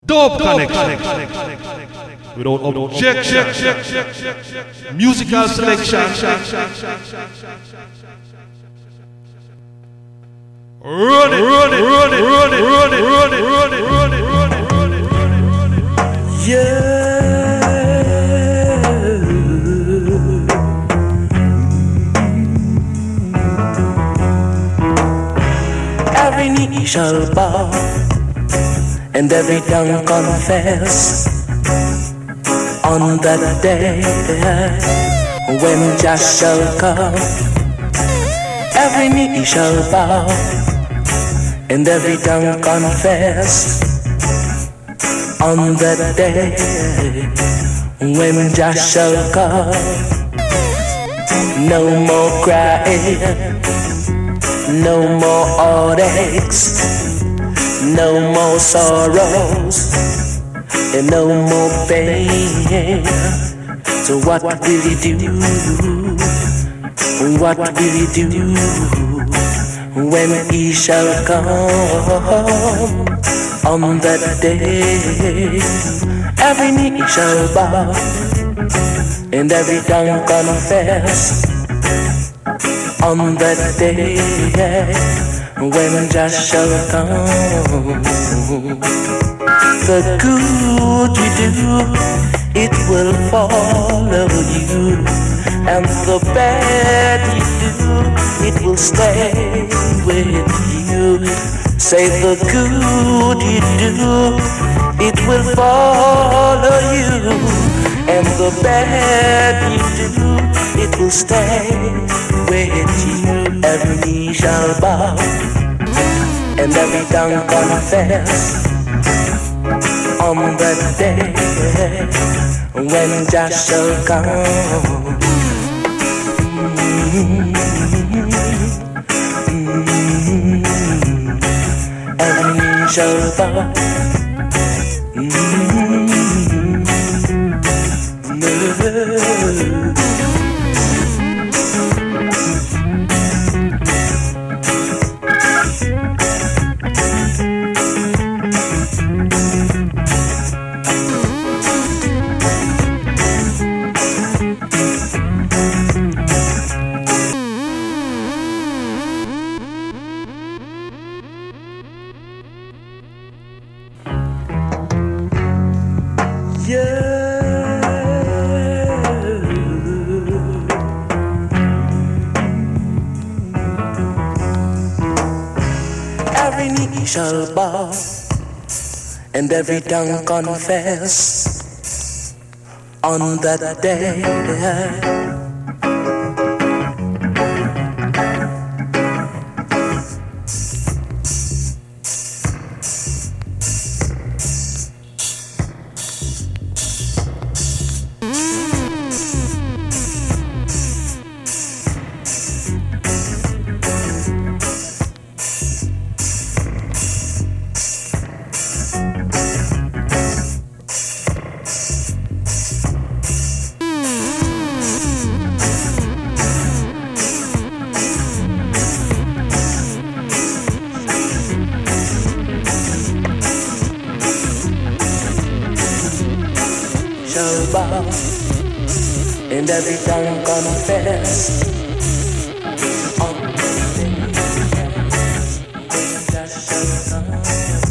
Dope connection. Without objection. Musical selection. Run it. Yeah. Every knee shall bow and every tongue confess on that day when Jah shall come. Every knee shall bow and every tongue confess on that day when Jah shall come. No more crying, no more heartaches, no more sorrows, and no more pain. So what will he do? What will he do when he shall come on that day? Every knee shall bow and every tongue confess on that day when Jah shall come. The good you do, it will follow you, and the bad you do, it will stay with you. Say the good you do, it will follow you, and the bad you do, it will stay with you. Every knee shall bow and every tongue confess on that day when Jah shall come. Every knee shall bow. Every knee shall bow and every tongue confess on that day. Shall bow and every tongue confess on the day when Jah shall come.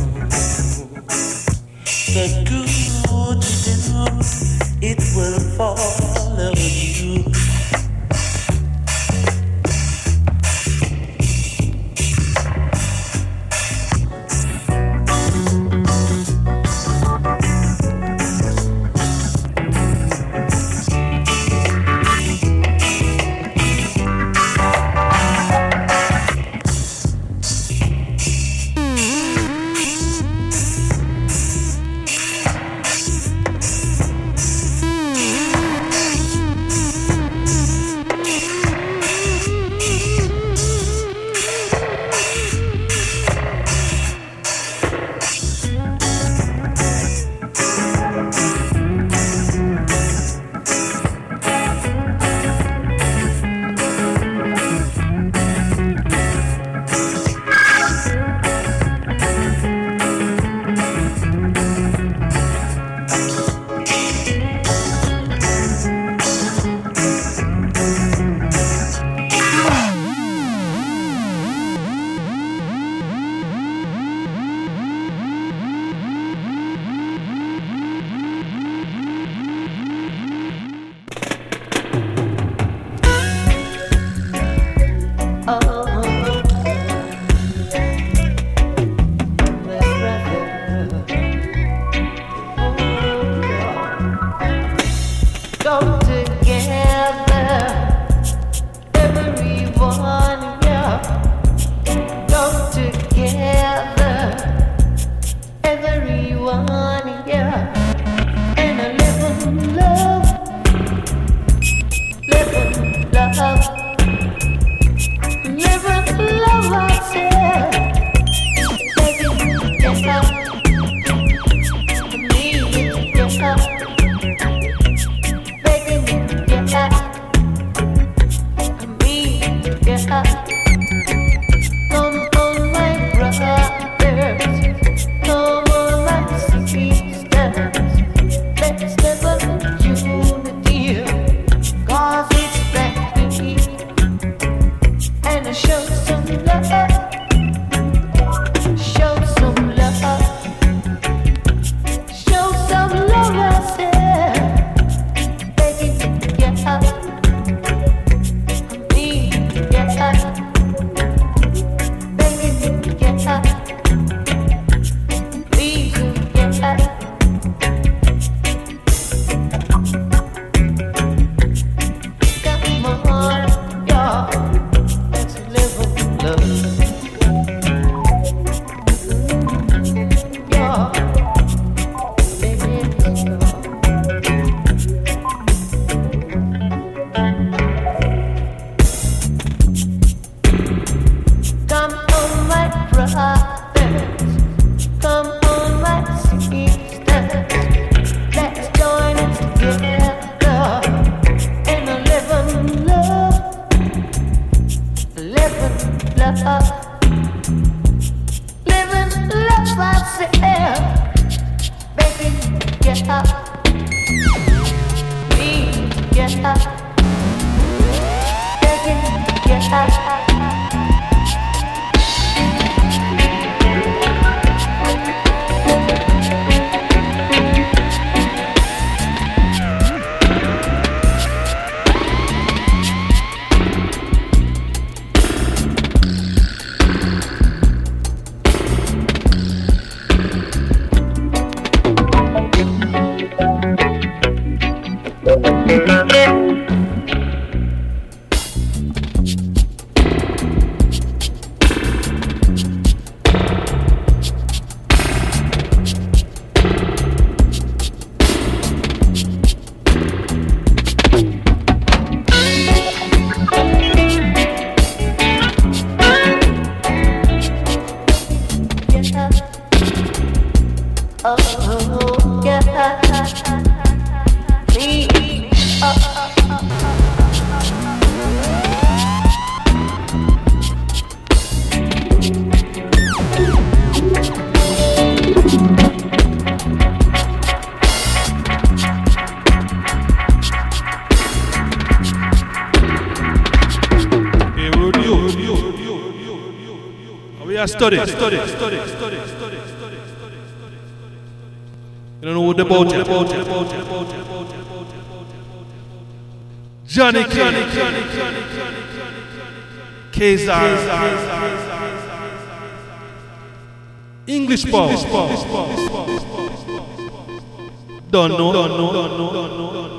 The good you do, it will follow you. Study. You don't know what about Johnny Kazar English Paul. Don't know.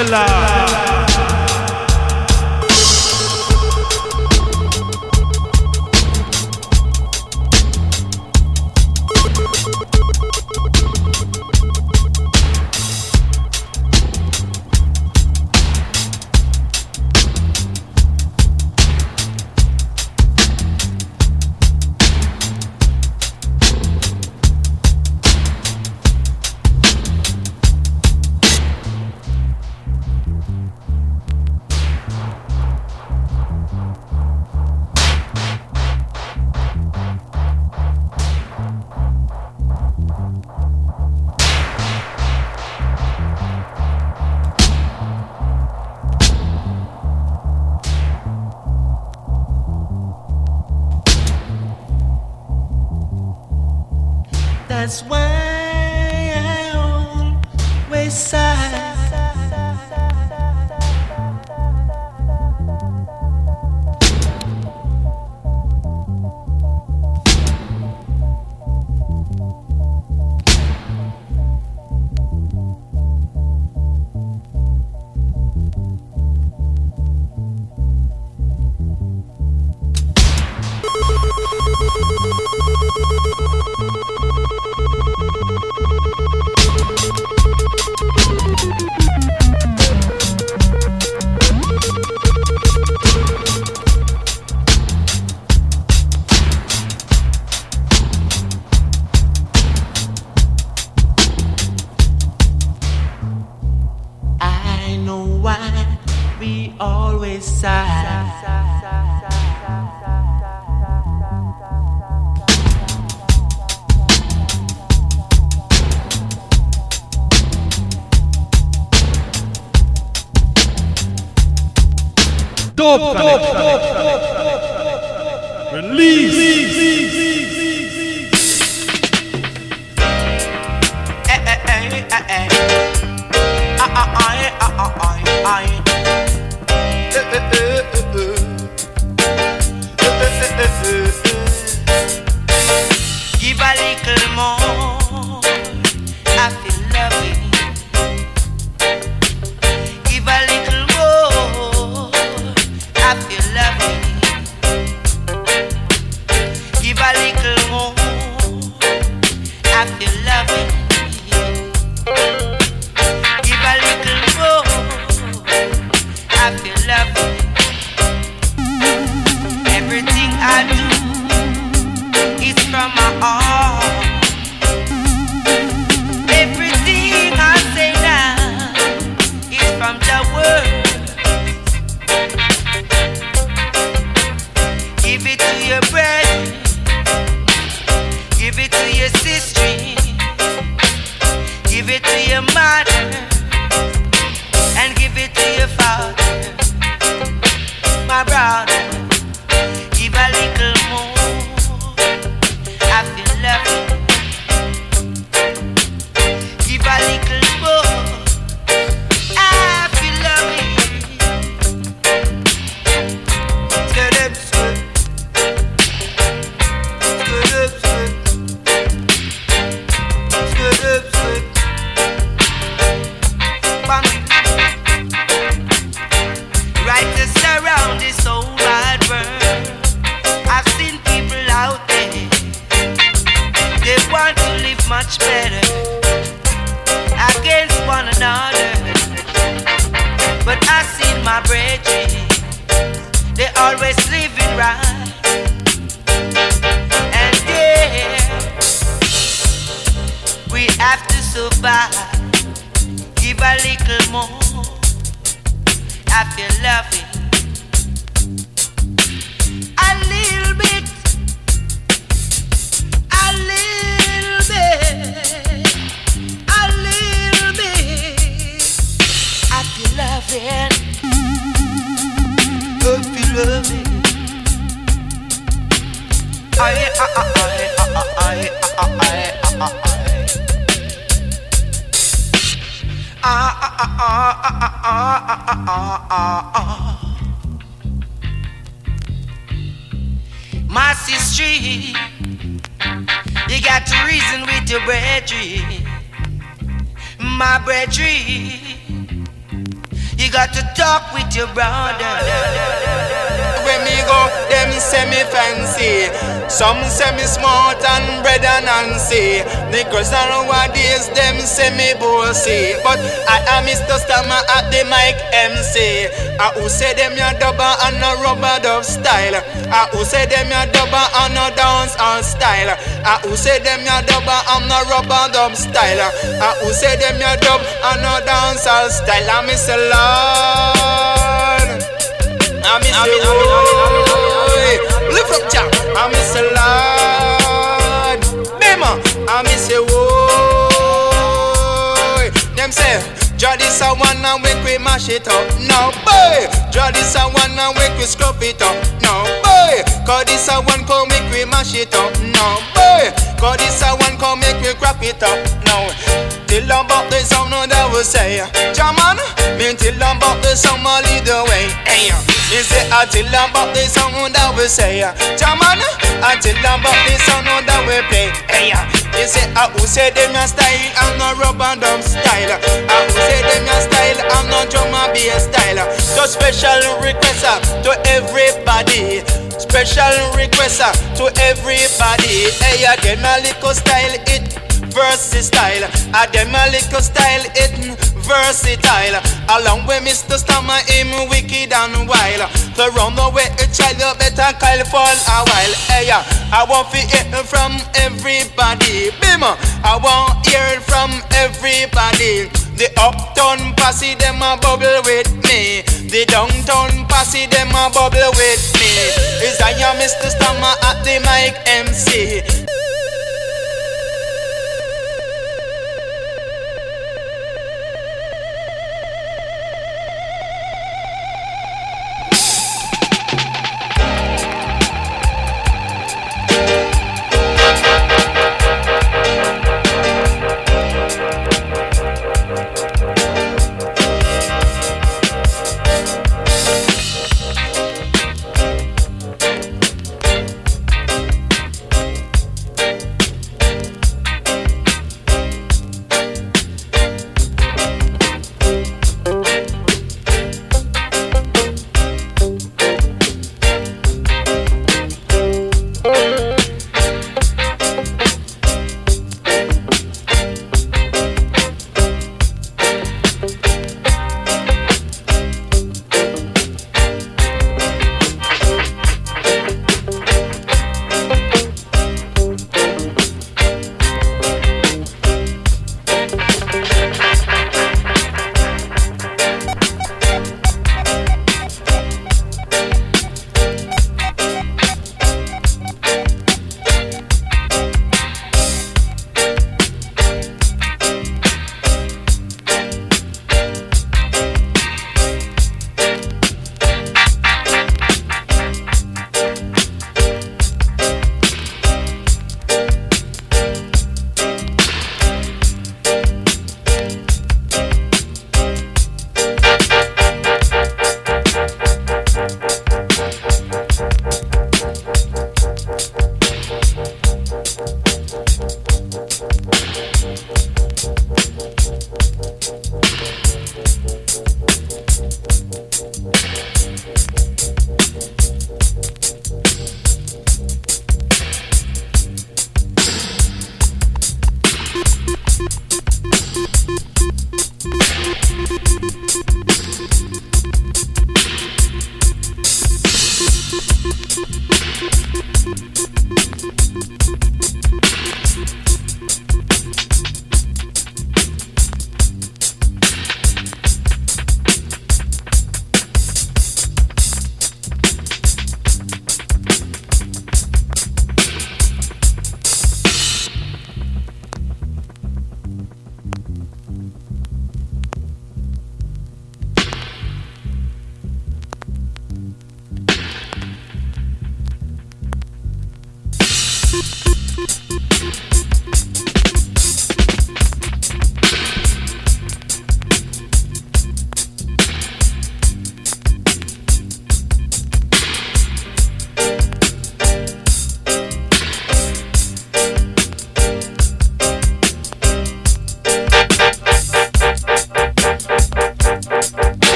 Della. That's why I always sigh. Dope Release. Give a little more, I feel loving. Give a little more, I feel loving. Give a little more, I feel loving. Give a little more, I feel loving. Everything I do is from my heart. Everything I say now is from the word. Give it to your brother, give it to your sister, give it to your mother, and give it to your father, my brother. Give a little more, I feel loving. Give a little more, I feel loving. Skirt up, skirt. Skirt up, skirt. Skirt up, skirt. Bang. Right to surround this whole wide world. I've seen people out there, they want to live much better against one another. But I've seen my brethren, they always living right. And yeah, we have to survive. Give a little more, I feel loving. A little bit, a little bit, a little bit. I feel loving, I feel loving. My sister, you got to reason with your brethren. My brethren, You got to talk with your brother. When me go, them say me fancy. Some say me smart and bread and Nancy. Niggas nowadays, them say me bossy. But I am Mr. Stammer at the mic MC. I who say them ya dubber and a rubber dub style. I who say them ya dubber and a dance and style. I who say them ya dubber and a rubber dub style. I who say them ya dub and a dance and style. I miss a Lord. I miss a Lord. Lift up, Jack. I miss a Lord. Bema. I miss a Lord. Them say, Jah this a one and we mash it up. No boy. Jah this a one and we scrub it up. No boy. Cause this a one come make we mash it up. No boy. Cause this a one come make we crap it up. No. Till about the song no that will say, Jaman. Me till about the song I lead the way. Hey. Me say till about the song that will say, Jaman. Until about the song no that will play. Hey. Me say who say them your style and no rubber dub style. Who say them your style and no drum and bass style. So special request to everybody. Special request to everybody. Hey, again my little style it versatile. Them a little style it versatile. Along with Mr. Stammer him wicked and wild. To run away a child you better call for a while. Hey, I want to hear from everybody. Bima, I want to hear from everybody. The uptown posse them a bubble with me. The downtown posse them a bubble with me. Is I am Mr. Stammer at the mic MC.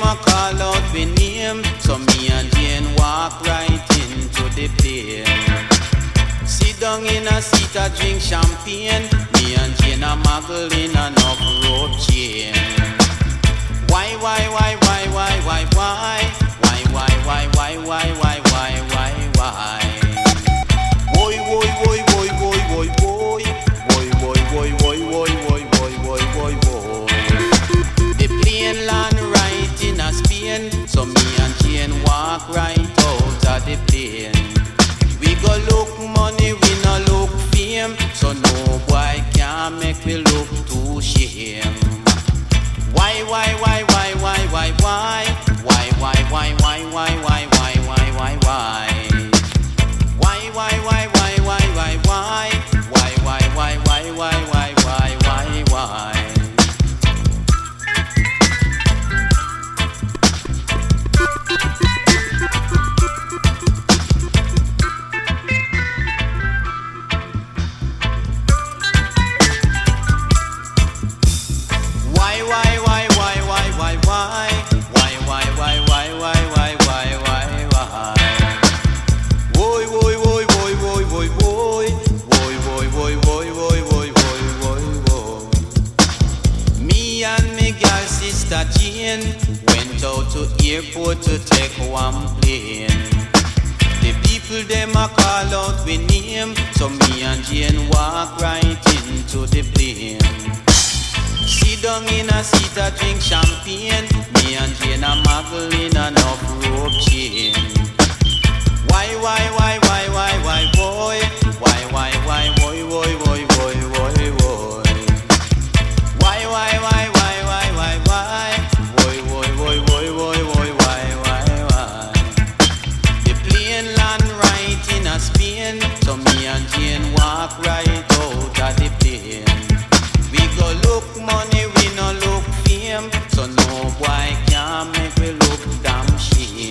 a call out with name, so me and Jane walk right into the plane. Sit down in a seat a drink champagne. Me and Jane a muggle in enough rope chain. Why? The plane land right in a Spain, so me and Jane walk right out of the plane. We go look money, we no look fame, so no boy can make we look too shame. Why? Me and me girl sister Jane went out to airport to take one plane. The people them a call out with name, so me and Jane walk right into the plane. Sit down in a seat a drink champagne. Me and Jane a muggle in enough rope chain. Why boy? The plane land right in a Spain, so me and Jane walk right out of the plane. We go look money, we no look fame, so no boy can make we look damn shame.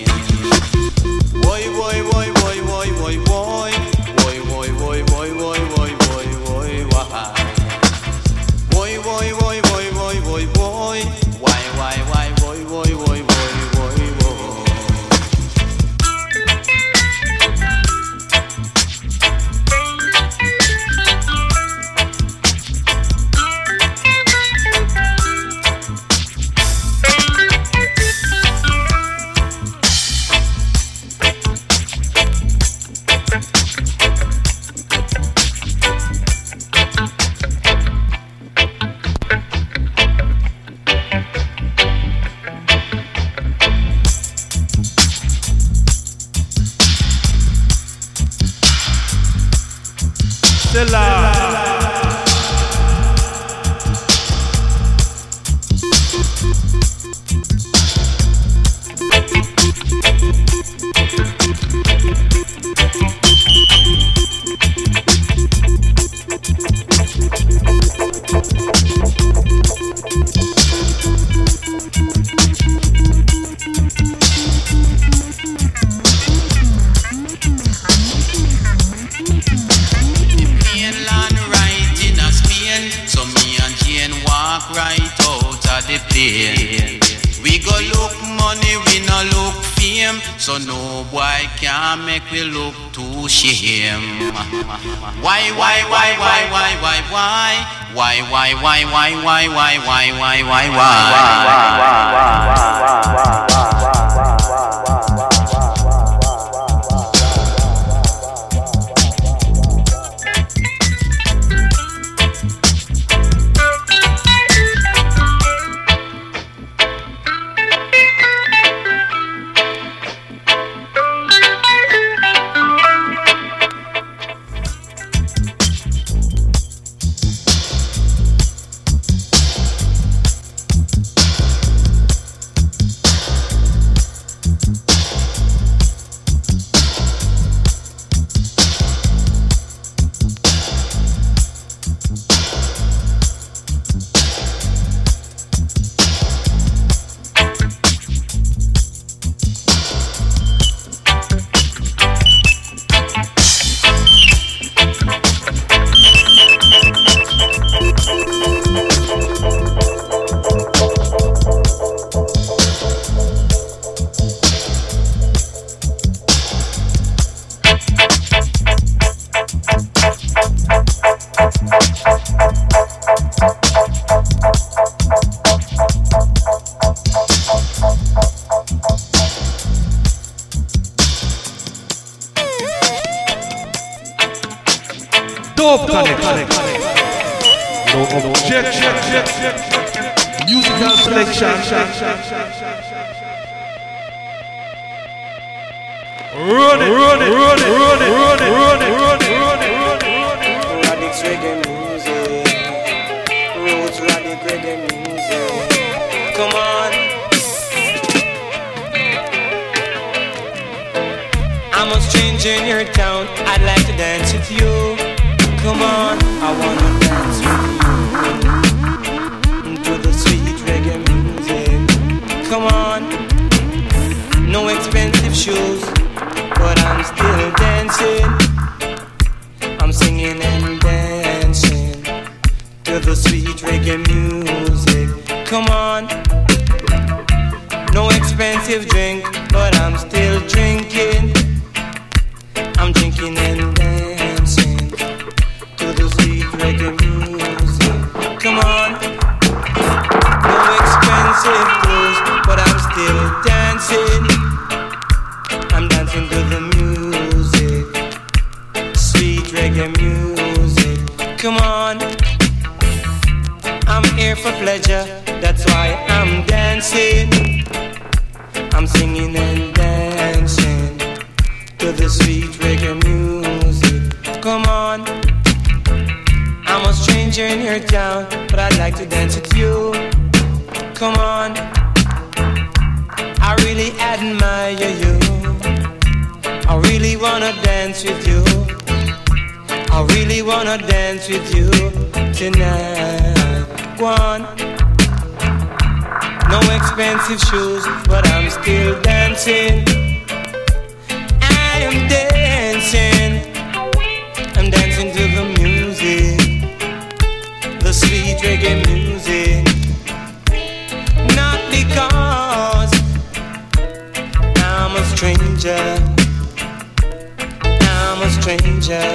We go look money, we no look fame, so no boy can make we look too shame. Why? Dub Connect. No objection. Musical selection. Run it. Radix reggae music. Roots Radix reggae music. Come on. I'm a stranger in your town. I'd like to dance with you. Come on, I wanna dance with you to the sweet reggae music. Come on, no expensive shoes, but I'm still dancing. I'm singing and dancing to the sweet reggae music. Come on, no expensive drink, but I'm still drinking. I'm drinking and dancing to the sweet reggae music. Come on, no expensive clothes, but I'm still dancing. I'm dancing to the music, sweet reggae music. Come on, I'm here for pleasure, that's why I'm dancing. I'm singing and dancing to the sweet reggae music. Come on, I'm a stranger in your town, but I'd like to dance with you. Come on, I really admire you. I really wanna dance with you. I really wanna dance with you tonight. Go on. No expensive shoes, but I'm still dancing. I am dancing. I'm dancing to the music, the sweet reggae music. Not because I'm a stranger. I'm a stranger.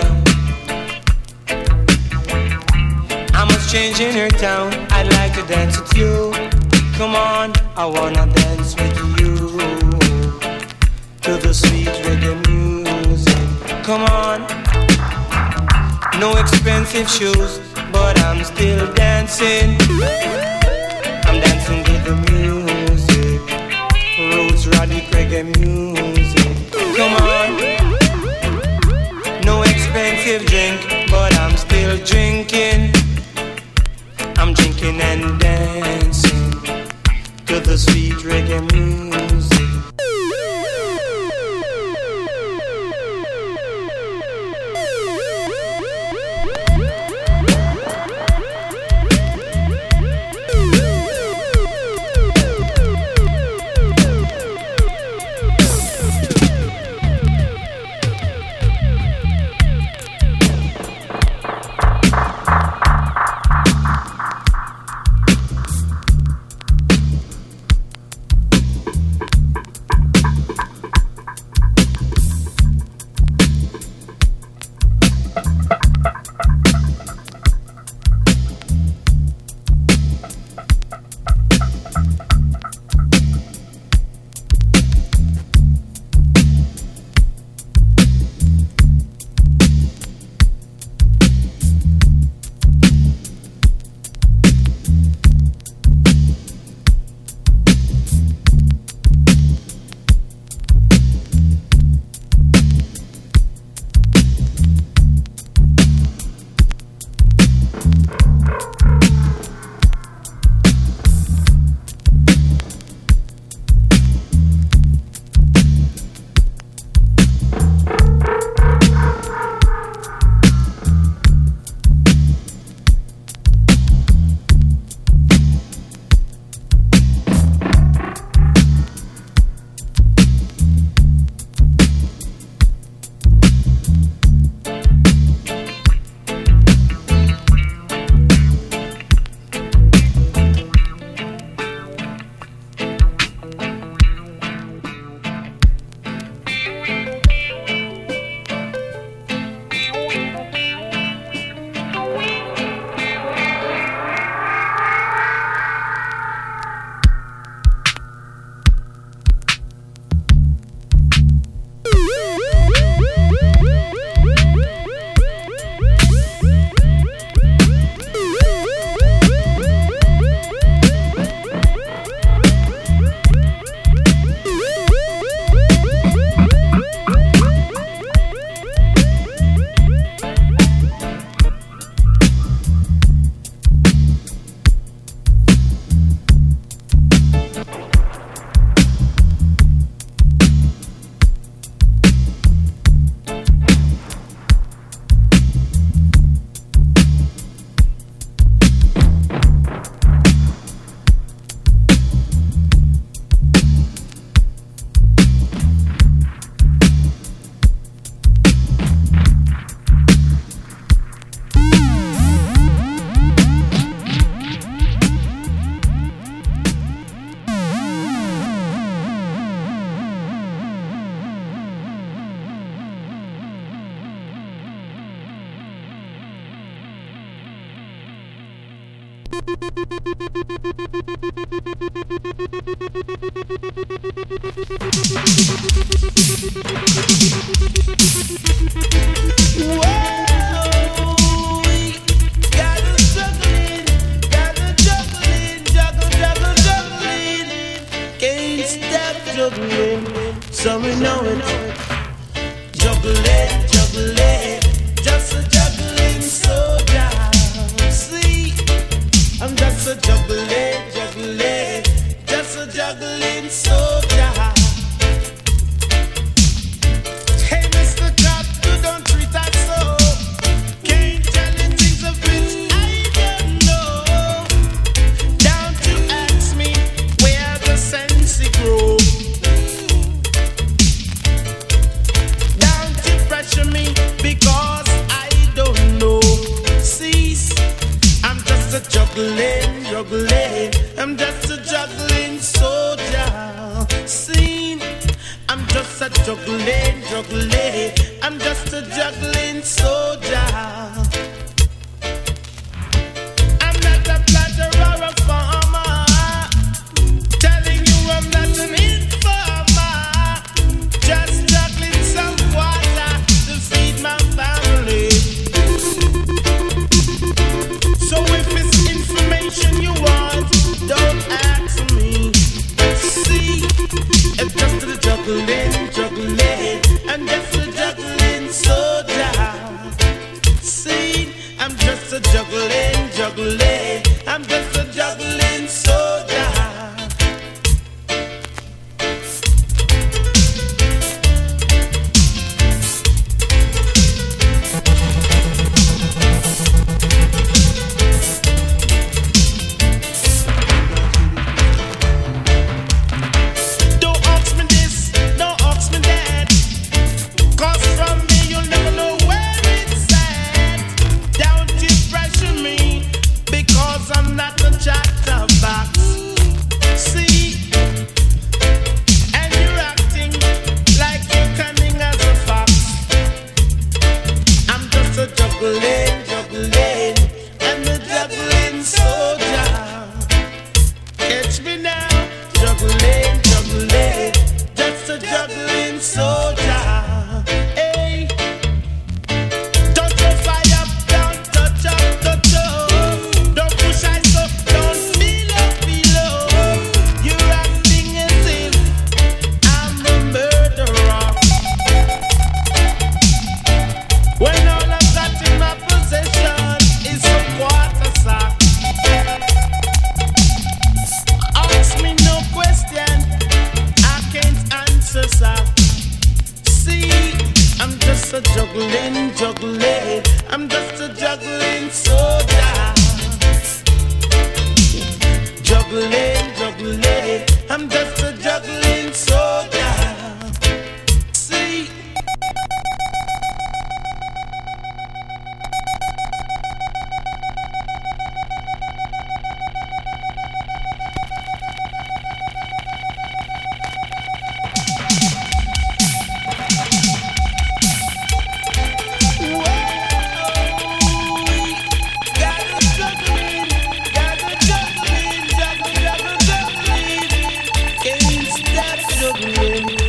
I'm a stranger in your town. I'd like to dance with you. Come on, I wanna dance with you to the sweet reggae music. Come on, no expensive shoes, but I'm still dancing. I'm dancing to the music, Roots Radix reggae music. Come on, no expensive drink, but I'm still drinking. I'm drinking and dancing to the sweet reggae music. So we know it. Juggling, juggling, just a juggling soldier. See, I'm just a juggling, juggling, just a juggling soldier. Hey, Mr. Cop, you don't treat us so. Can't tell you things of which I don't know. Don't you ask me where the sense grows. Me because I don't know. Cease. I'm just a juggling, juggling. I'm just a juggling soldier. Scene. I'm just a juggling, juggling. I'm just a juggling soldier. I'm not a platter or a farmer. Telling you I'm not an informer. Just juggling some water to feed my family. So if it's information you want, don't ask me. See, it's just a juggling, juggling. I'm just a juggling soldier. See, I'm just a juggling, juggling. I'm just a juggling soldier. Juggling.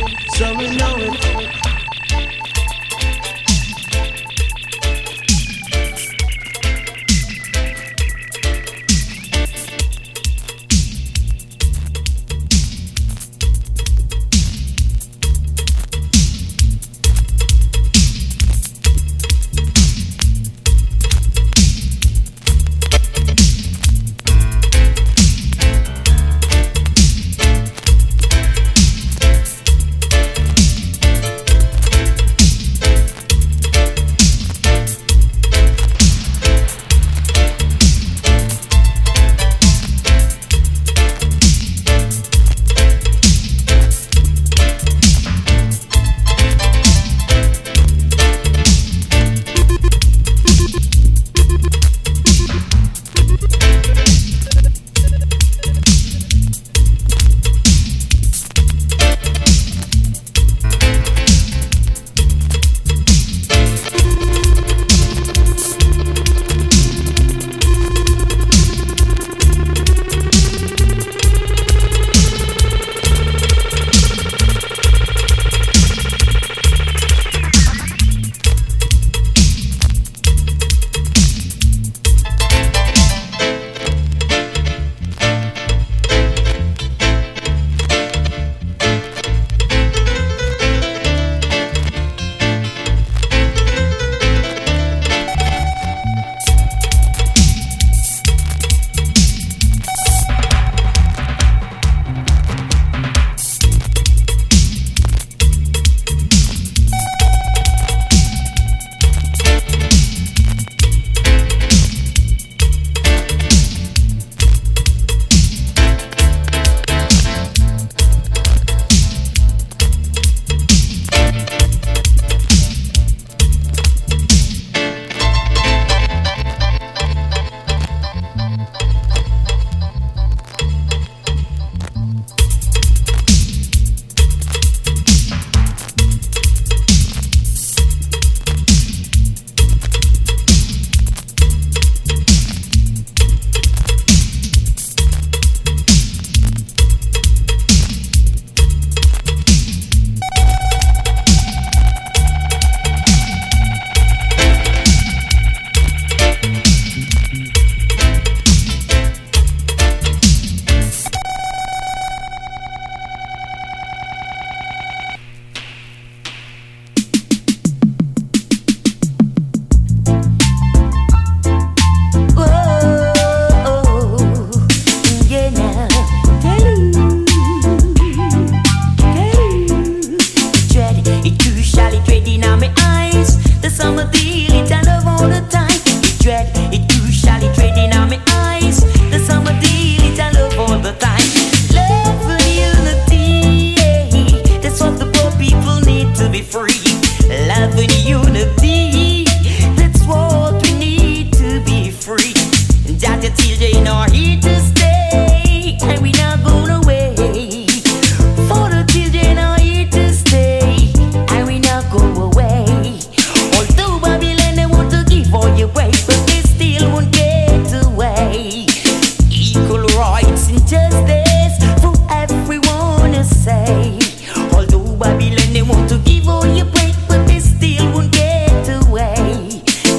love and unity. That's what we need to be free. That the children are here to stay, and we not going away. For the children are here to stay, and we not go away. Although Babylon they want to give all your way, but they still won't get away. Equal rights and justice for everyone to say. Although Babylon they want to give all your break, but they still won't get away.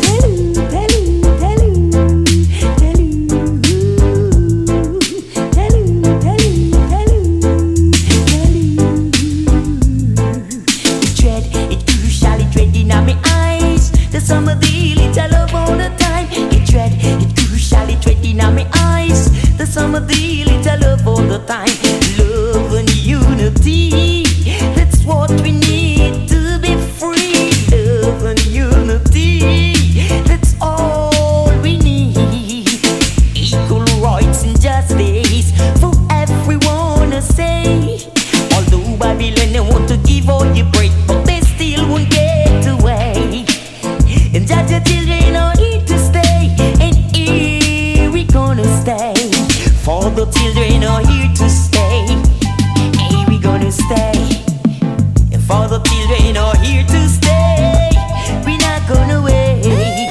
Some of the little love all the time. It dread, it crucially tread in my eyes. The some of the little love all the time. Love and unity, that's what we need to be free. Love and unity, that's all we need. Equal rights and justice for everyone to say. Although Babylon they want to give all you break, but they still won't get away. And that the children are here to stay, and here we gonna stay. For the children are here to stay, here we gonna stay. And for the children are here to stay, we not gonna wait.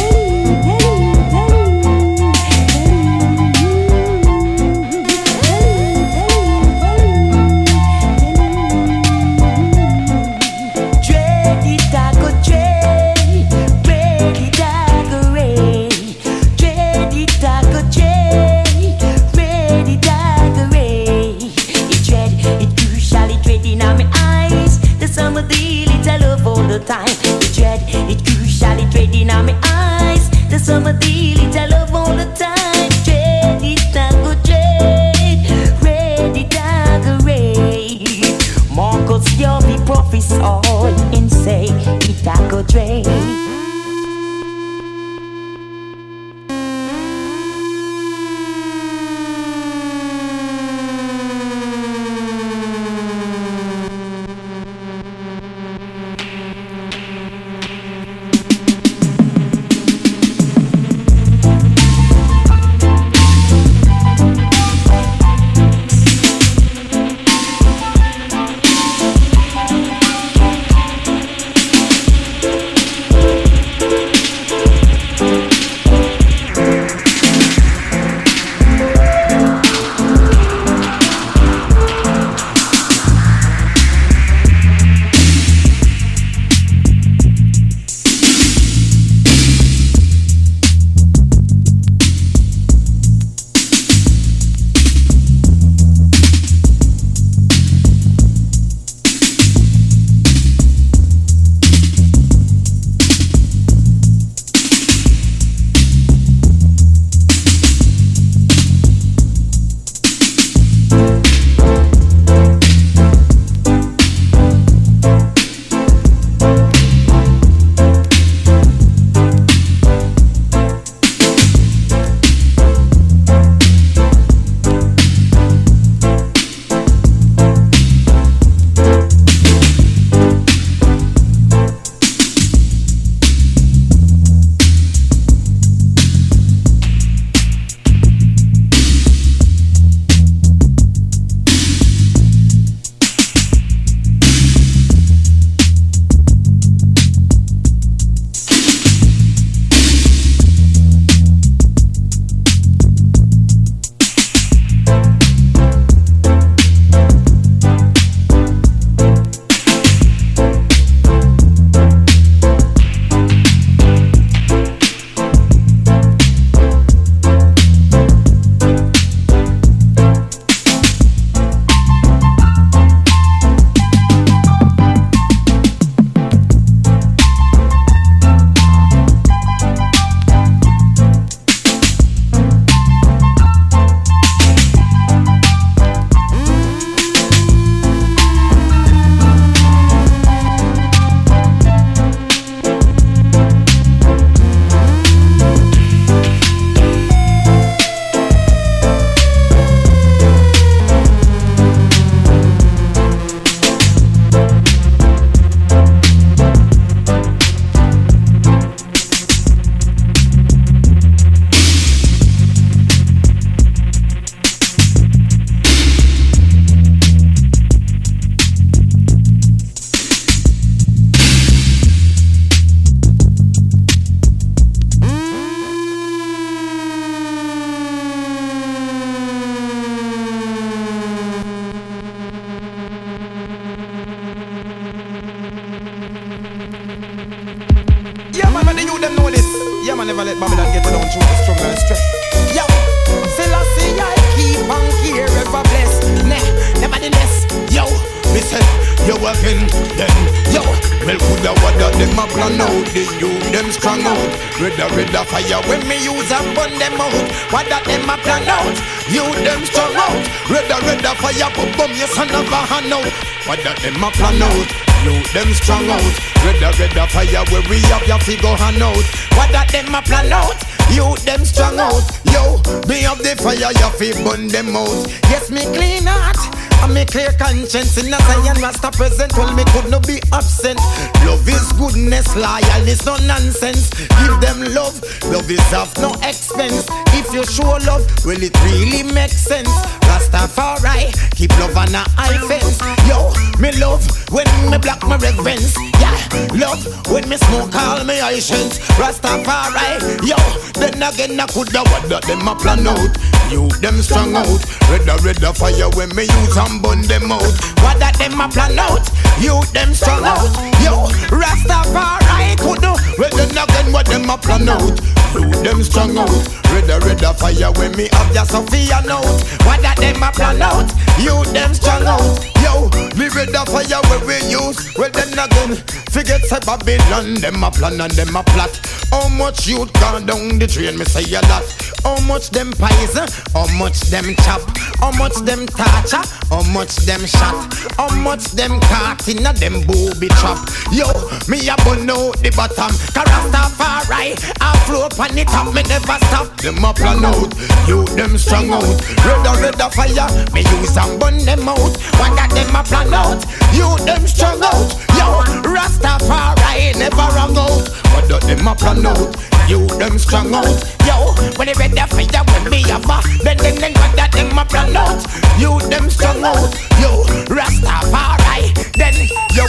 Dread it, I go dread. Some of the little love all the time. The dread, it crucially tread in my eyes. The some of the little love all the time. Dread it, I go dread. Ready, I go read. Marcus, you'll be prophets all and say it, I go dread. Yeah, man, never let Babylon get down through the struggle and stress. Yo, Selassie, I keep on here ever blessed. Nevertheless, yo, me say, yo again, then, yo. Well, coulda woulda them a plan out, the youth them strong out. Red fire when me use and burn them out. What that them a plan out, youth them strong out. Red fire, boom, your son of a hand out. What that them a plan out, youth them strong out. Red fire where we have your figure hand out. What that them a plan out, youth them strong out. Yo, me up the fire, your feet burn them out. Yes, me clean out. And me clear conscience in a Zion Rasta present. Well, me could not be absent. Love is goodness, loyal is no nonsense. Give them love, love is of no expense. If you show love, well it really makes sense. Rastafari, keep love on a high fence. Yo, me love when me block my reverence. Yeah, love when me smoke all me Haitians. Rastafari, yo, then again I coulda woulda them a plan out. You them strong out. Red fire when me use and burn them out. What that them a plan out? You them strong out. Yo, Rastafari could do. Well then again what them a plan out? You them strong out. Red fire when me have your Sophia note. What that them a plan out? You them strong out. Yo, me red fire where we use. Well then again, forget say Babylon. Them a plan and them a plot. How much youth gone down the train? Me say a lot. How much them poison? How much them chop? How much them torture? How much them shot? How much them caught in a them booby trap? Yo, me a burn out the bottom. Rastafari, I float on the top. Me never stop. Them a plan out. You them strong out. Red fire. Me use and burn them out. What that them a plan out? You them strong out. Yo, Rastafari never wrong out. What that them a plan out? You them strong out. Yo, when they red fire when me have a then what that them a plan out? You them strong out. Yo, Rastafari. Then yo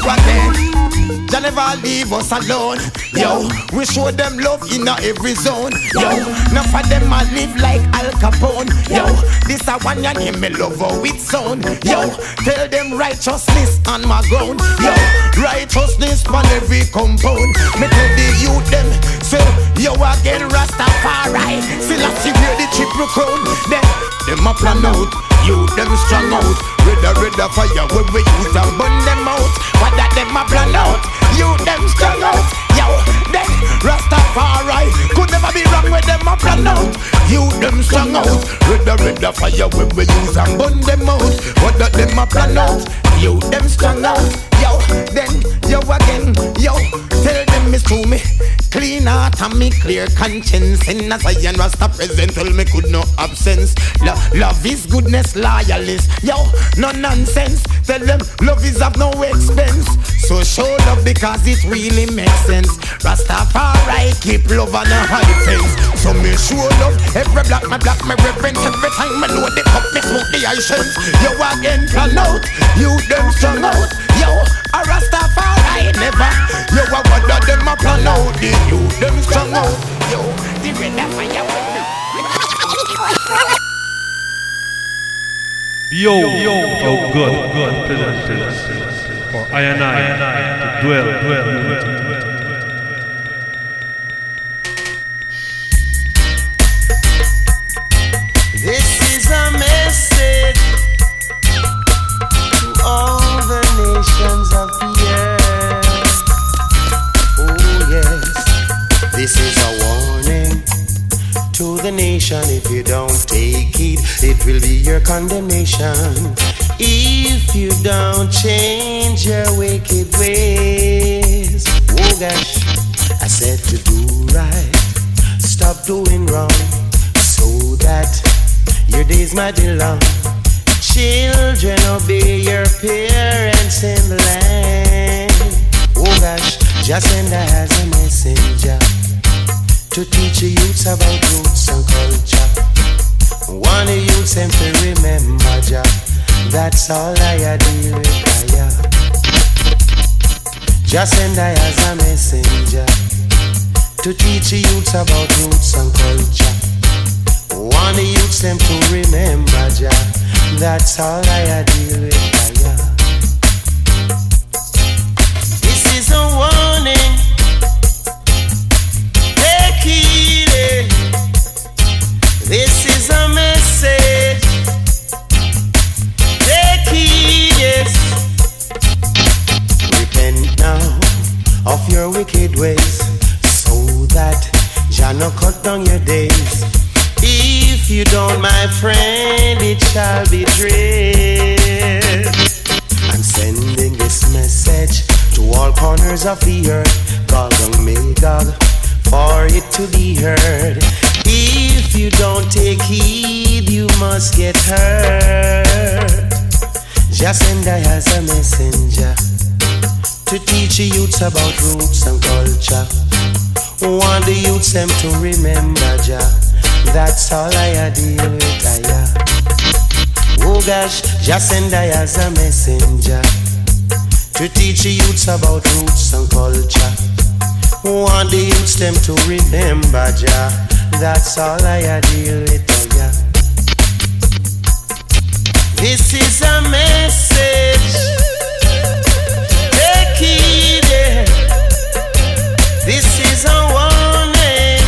again. They never leave us alone. Yo, we show them love in every zone. Yo, now for them I live like Al Capone. Yo, this a one ya name me love how it sound. Yo, tell them righteousness on my ground. Yo, righteousness on every compound. Me tell the youth them, so yo again Rastafari. Still I see where the triple crown. Then them a plan out. You them strong out. Red fire when we use and burn them out. What that them a plan out? You them strong out. Yo, then Rastafari could never be wrong with them a plan out. You them strong out. Red fire when we use and burn them out. What that them a plan out? You them strong out. Yo, then yo again. Yo, tell them it's true me. Clean heart and me clear conscience. In a Zion Rasta present, tell me could no absence. Love is goodness, loyal is. Yo, no nonsense. Tell them love is of no expense. So show love because it really makes sense. Rastafari keep love on a high fence. So me show love. Every black me reverence. Every time me load the cup, me smoke the Haitians. Yo again plan out. You them strong out. Yo, a Rastafari never. Yo, what that them a plan out. You them strong out. Yo, the red fire. Yo, oh good, pleasant for I and I to dwell. This is a message to all the nations of the earth. Oh yes, this is a warning to the nation. If you don't take it, it will be your condemnation. If you don't change your wicked ways. Oh gosh, I said to do right, stop doing wrong, so that your days might be long. Children, obey your parents in the land. Oh gosh, just send as a messenger to teach the youths about roots and culture. Want the youths them to remember Jah. That's all I deal with. Just send I as a messenger to teach the youths about roots and culture. Want the youths them to remember Jah. That's all I deal with. This is a warning. Take heed. your wicked ways, so that Jah no cut down your days. If you don't, my friend, it shall be dread. I'm sending this message to all corners of the earth, Gog and Magog, for it to be heard. If you don't take heed, you must get hurt. Just send I as a messenger to teach the youths about roots and culture. Want the youths them to remember Jah. That's all I deal with. Oh gosh, just send I as a messenger to teach the youths about roots and culture. Want the youths them to remember Jah. That's all I deal with. This is a message. Take heed, yeah. This is a warning.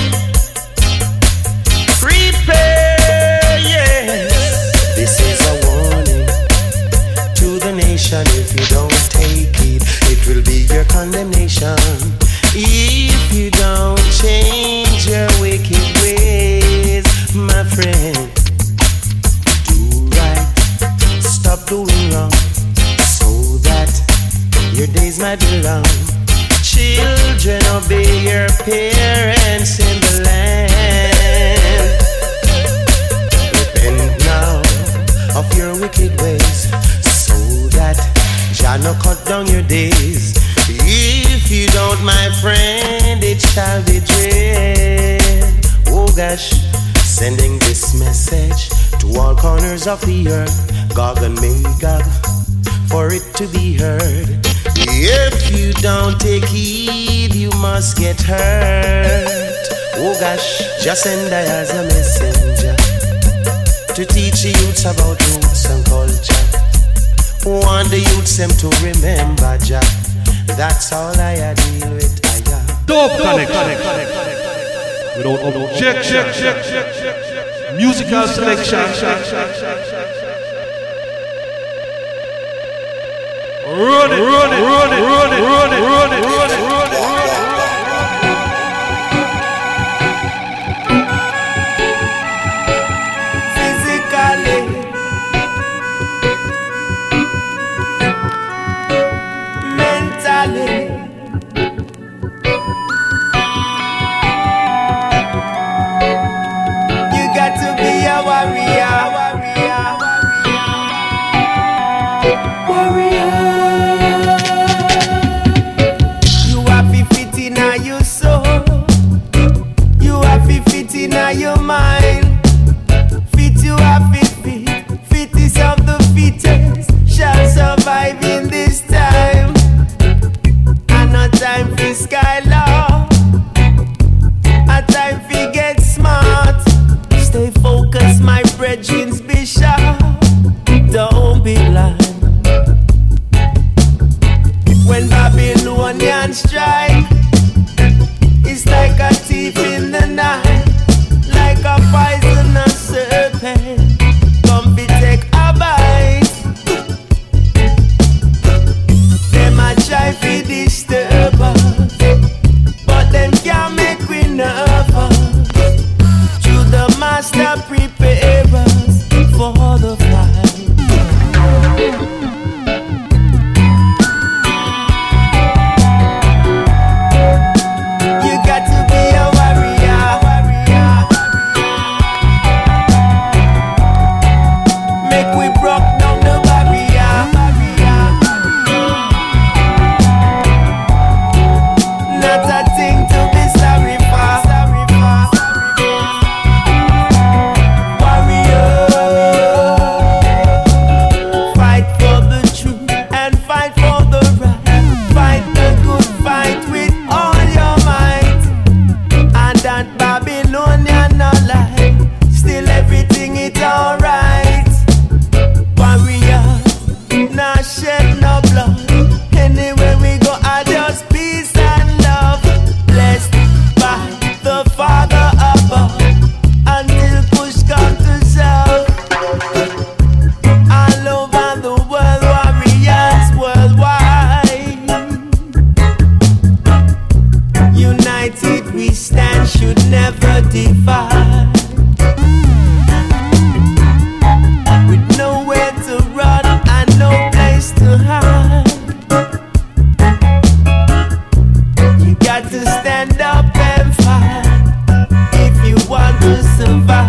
Prepare, yes. This is a warning to the nation. If you don't take it, it will be your condemnation. If you don't change your wicked ways, my friend, do right, stop doing wrong, so that your days might be long. Children, obey your parents in the land. Repent now of your wicked ways, so that Jah no cut down your days. If you don't, my friend, it shall be dread. Oh gosh, sending this message to all corners of the earth, Gog and Magog, for it to be heard. If you don't take heed, you must get hurt. Oh gosh, just send I as a messenger to teach the youths about roots and culture. Want the youths them to remember Jah. That's all I deal with. Dope connection. Without objection. Musical selection. Run it. Physically, mentally, you got to be a warrior. You have to fit in your soul. You have to fit in your mind. Fit you have to fit. Fittest of the fittest shall survive in this time. And no time for skylar. A time for get smart. Stay focused, my brethren, be sharp. Don't be blind. When Babylonian strike, it's like a thief in the night, like a poisonous serpent. Come be take a bite. Them a try to disturb us, but them can't make we nervous. Through the master prepare us for the fight. You got to be a warrior. Make we broke down the barrier. Not a thing to be sorry for. Warrior, fight for the truth and fight for the right. Fight the good fight with all your might. And that Babylonian no lie, still everything is alright. Warriors, not shed no blood. Anywhere we go, I just peace and love. should never divide. With nowhere to run and no place to hide. You got to stand up and fight if you want to survive.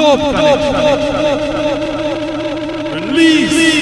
Dope Connection. Release.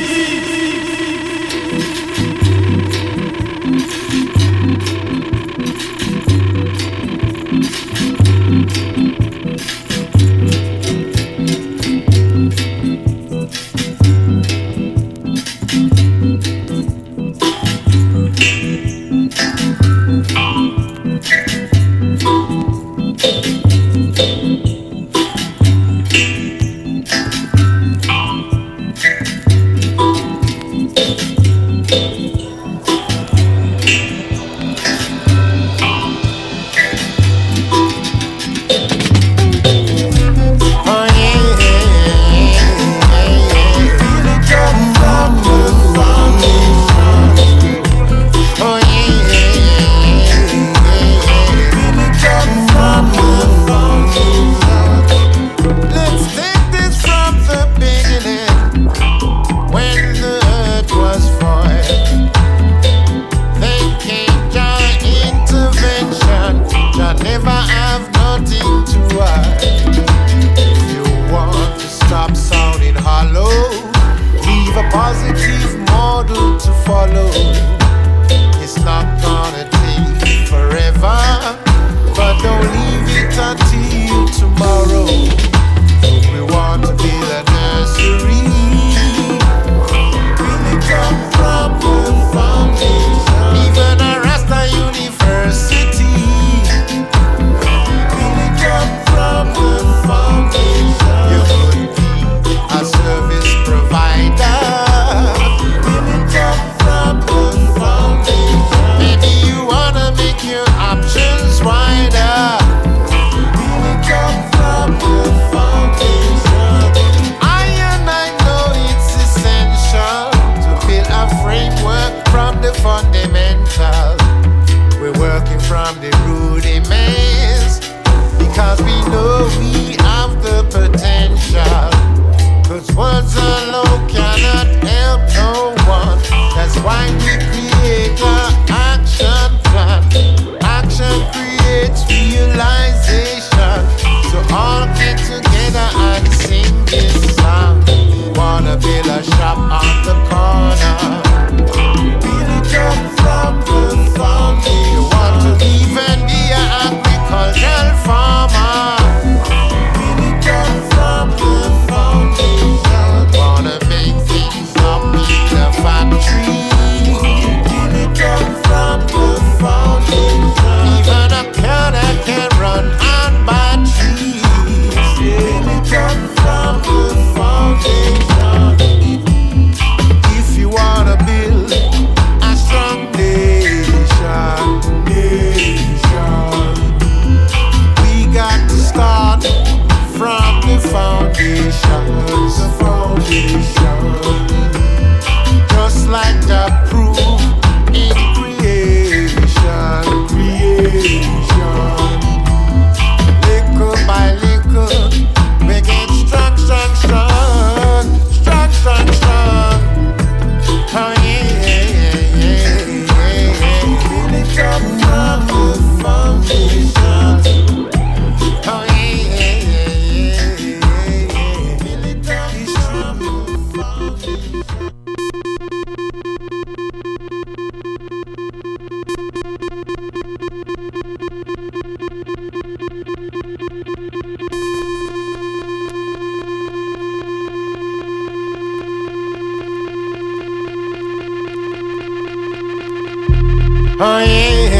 Oh yeah,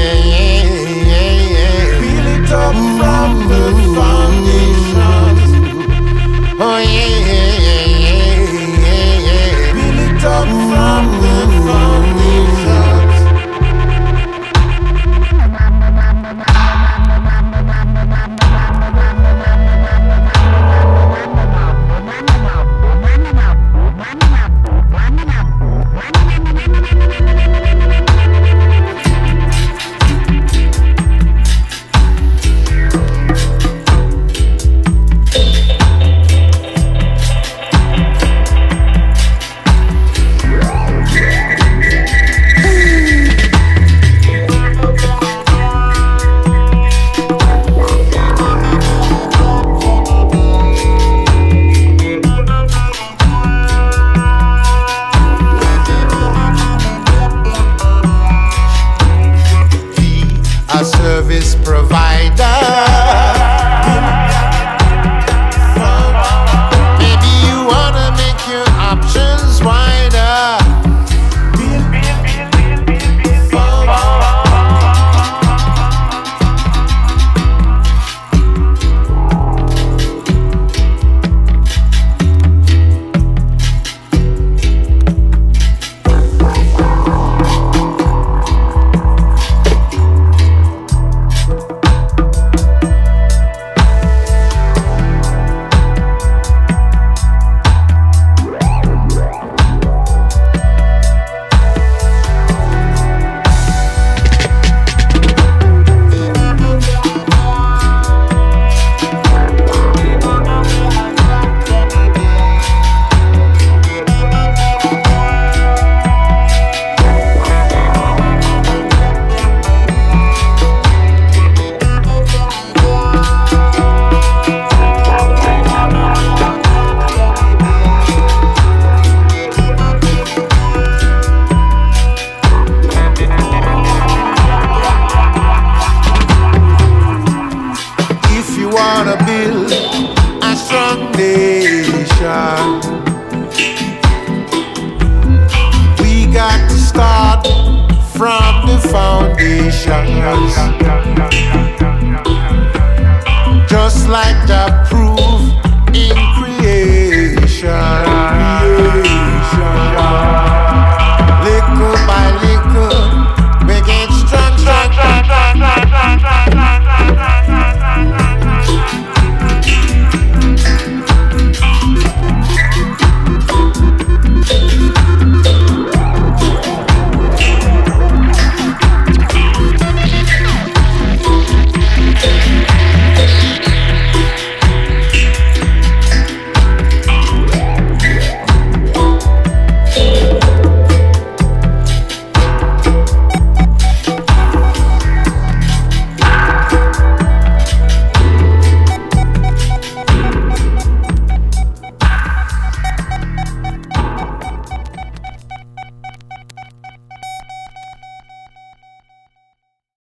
feel it up from the foundations. Oh yeah, feel it up from the foundations. generations.